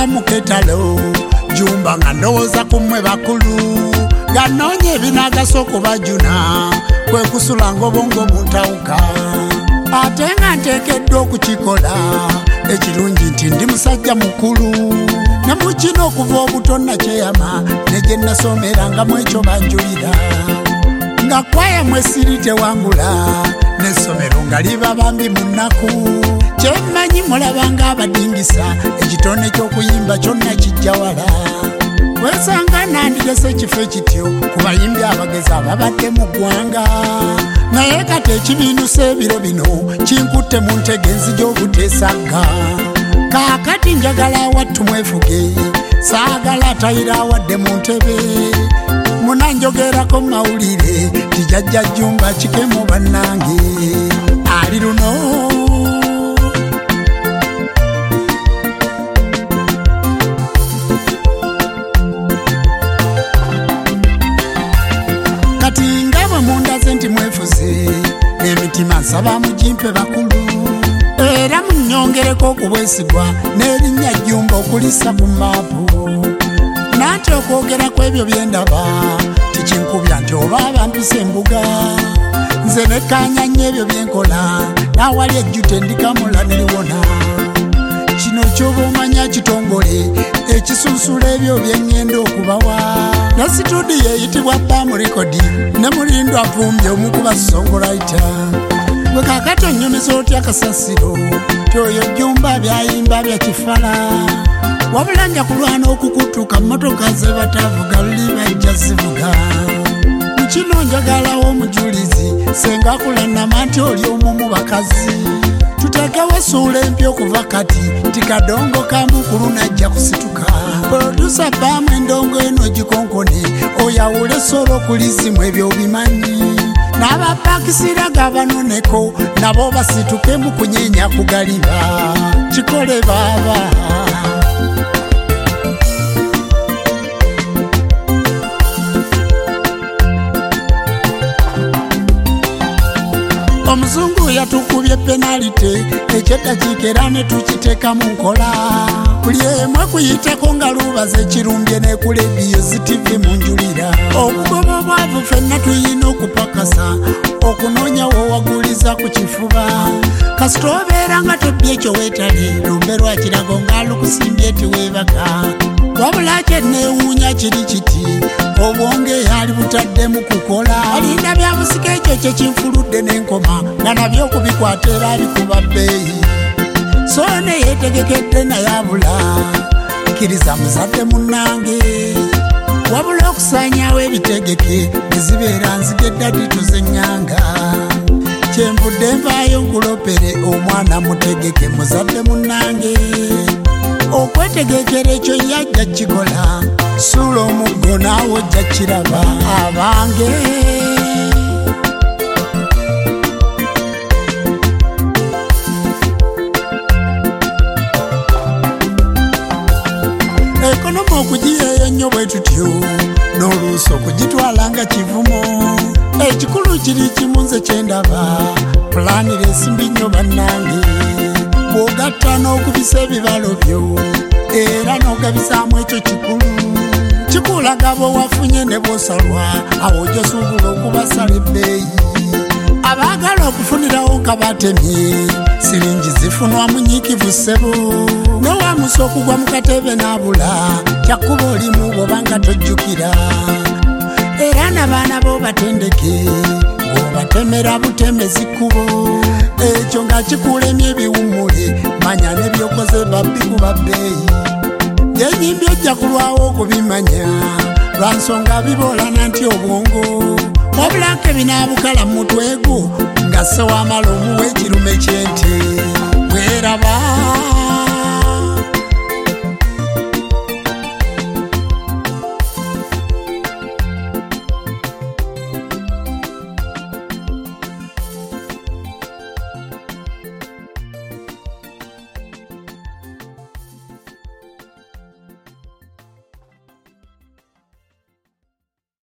nalanga muketalo jumba nga ndowooza kumwe bakulu nga nnoonya ebinagasa okubajuna kwe kusulanga obwongo buntawuka ate nga nteekeddwa okukikola ekirungi nti ndi musajja mukulu ne mu kino okuva obuto nakyeyama ne gye nasomerangamu ekyo banjulira nga kwaya mwesiri tewangula n'essomero nga liba bambi mu nnaku kyemmanyi mulabanga abadingisa ekitone ky'okuyimba kyonna kijja wala wesanga nandigese ekifo ekityo ku bayimbi abagezi ababadde mu ggwanga naye kati ekibiinusa ebiro bino kinkutte mu ntege nzija obuteesagga kaakati njagala awattu mwefuge saagala atayira awadde mu ntebe munanjogerako mawulire tijajja jjumba kikemu bannange ali luno kati nga bwe mundaze nti mwefuze n'emitima nsaba mugimpe bakulu era munyongereko okubwesigwa n'erinnya jjumba okulisa ku maapu nanti okwogera ku ebyo byendaba tikinkubya nti oba abampisa embuga nze nekkaanyanya ebyo byenkola n'awali ejjute ndikamula neriwona kino kyoba omanya kitongole ekisunsula ebyo byeŋŋenda okubawa ne situdiyo eyitibwa Bam Record ne mulindwa vumbye omu ku basongolaita bwe kaakati onnyumiza otya kasasiro tyoyo jjumba byayimba bya kifala wabula nja kulwana okukutuka mmotoka ze batavuga luli bajja zivuga mu kino njagalawo omujulizi senga akulanama nti oli omu mu bakazi tuteekewo essuula empya okuva kati tikadongo kamukulu najja kusituka produsa Bam endongo eno gikonkone oyawule solo kulizimu ebyo bimanyi n'abapakisira gabanoneko nabo basituke mu kunyeenya kugaliba kikole baaba omuzungu yatukubye penalite ekyeddakiika era ne tukiteeka mu nkola buli emwe kuyitako nga lubaza ekirumbye ne ku lediyo zitivi mu njulira obugoba obwavu ffenna tuyina okupakasa okunoonya wowaguliza ku kifuba kasita obeera nga tobbye ekyo weetali lumbe lwa kirago ng'alukusimbye tiweebaka wabula kyenneewuunya kiri kiti obwonge yali butadde mu kukola alinda byabusika ekyo kyekinfuludde n'enkoma nga nabyo okubikwata era abikuba bbeeyi so ne yeetegekedde naye abula kkiriza muzadde munnange wabula okusaanyaawo ebitegeke ezibeera nzigedda tituzenyanga kyenvudde nvaayo nkulopere omwana mutegeke muzadde munnange okwetegekera ekyo yajja kikola suula omuggo naawe ojja kiraba abange ekonomi okugiyeeyo nnyo bwe tutyo n'oluusi okugitwala nga kivumo ekikulu kiri kimu nze kyendaba pulanira ensimbi nnyo bannange bw'ogatta n'okubisa ebibalo byo era n'ogabisaamu ekyo kikulu kikulaga bwewafunye ne bw'osalwa awo ojjosuubula okubasala ebbeeyi abaagala okufunirawo nga batemye siringi zifunwa munyiikivu ssebo nowamusa okugwa mu katebe n'abula kyakkuba olimu bw'obanga tojjukira era n'abaana b'obatendeke bw'obatemera butemezi kkubo ekyo nga kikulemye ebiwummule manya n'ebyokoze babbi ku babbeeyi byenyimbi ojja kulwawo okubimanya lwansonga biboolana nti obwongo wabula nke binaabukala mu mutwe gwo nga sse wamala omuwa ekirume ky'ente bweraba